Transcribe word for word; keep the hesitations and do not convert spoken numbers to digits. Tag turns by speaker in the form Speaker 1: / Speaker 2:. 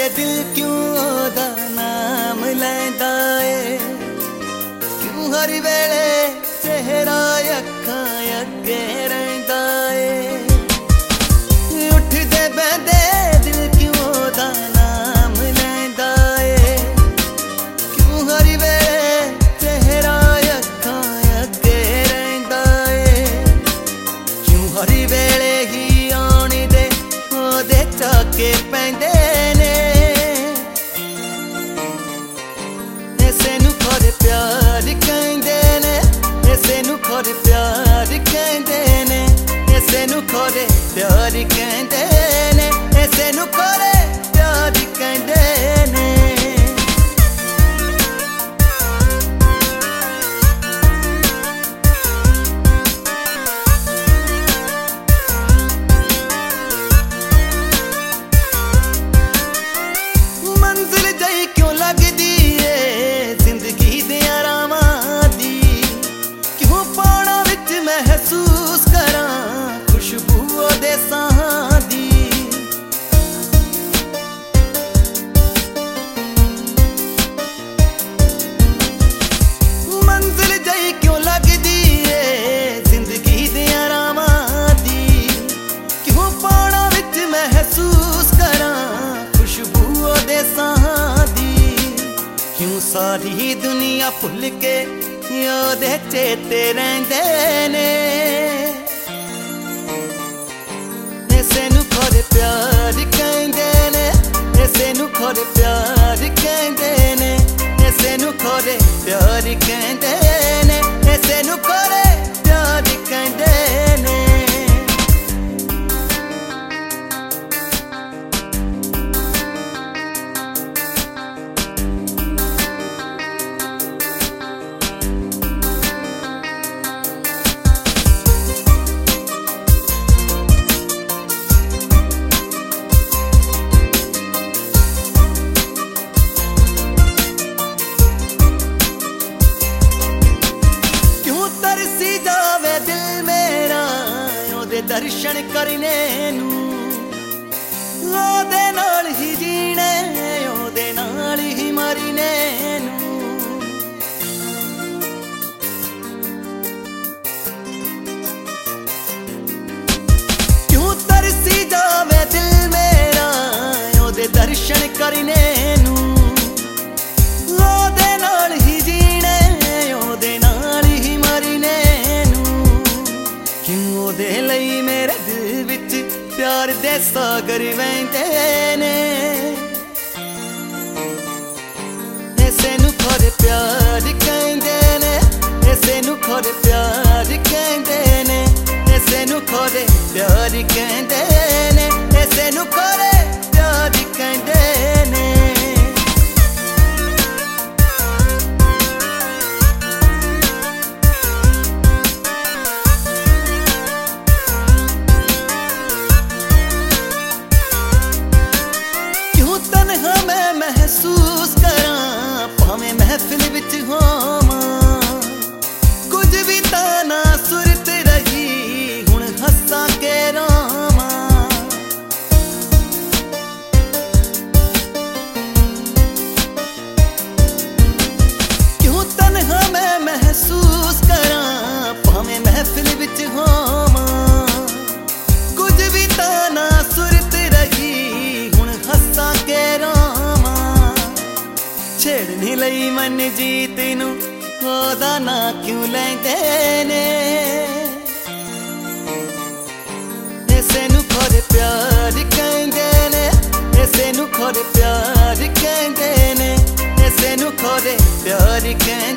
Speaker 1: बैठे दिल क्यों ओदा नाम लैंदा ए, क्यों हर वेले चेहरा अखां अगे रहिंदा ए। उठदे बहदे दिल क्यों ओदा नाम लैंदा ए, क्यों हर वेले चेहरा अखां अगे रहिंदा ए। क्यों हर वेले ही आउणी दे ओदे झाके पैंदे ने, इसे नूं खोरे प्यार कहंदे ने, इसे नूं खोरे प्यार कहंदे ने, इसे नूं खोरे प्यार कहंदे ने, इसे नूं खोरे प्यार कहंदे ने। मंजिल जई क्यों लगदी ए जिंदगी दे आरामां दी, क्यों पाना विच महसूस करां खुशबू ओदे साहां दी। मंजिल जई क्यों लगदी ए जिंदगी दे आरामां दी, क्यों पाना विच महसूस करां खुशबू ओदे साहां दी। क्यों सारी दुनिया भुल के ओदे चेते रहिंदे ने, इसे नूं खोरे प्यार कहंदे ने, इसे नूं खोरे प्यार कहंदे ने, इसे नूं खोरे प्यार कहंदे ने, इसे नूं खोरे प्यार कहंदे ने। दर्शन करने नूं ओदे नाल ही जीने, ओदे नाल ही मरने नूं। क्यों तरसी जावे दिल मेरा ओदे दर्शन करने नूं, ओदे नाल ही जीने, ओदे नाल ही मरने नूं। क्यों ओदे लई मेरे दिल विच प्यार दे सागर वहंदे ने, इसे नूं खोरे प्यार कहंदे ने, इसे नूं खोरे प्यार कहंदे ने, इसे नूं खोरे प्यार कहंदे ने, इसे नूं खोरे प्यार कहंदे ने। महसूस करां भावें महफिल विच होवां, कुछ भी ताना सुरत रही हुण हस्सां के रोवां। क्यों तन्हा मैं महसूस करां भावें महफिल विच होवां, कुछ भी ताना सुरत रही हुण हस्सां के रोवां। छेड़ने लई मन जीत नूं ओदा ना क्यों लैंदे ने, इसे नूं खोरे प्यार कहंदे ने, इसे नूं खोरे प्यार कहंदे ने, इसे नूं खोरे प्यार कहंदे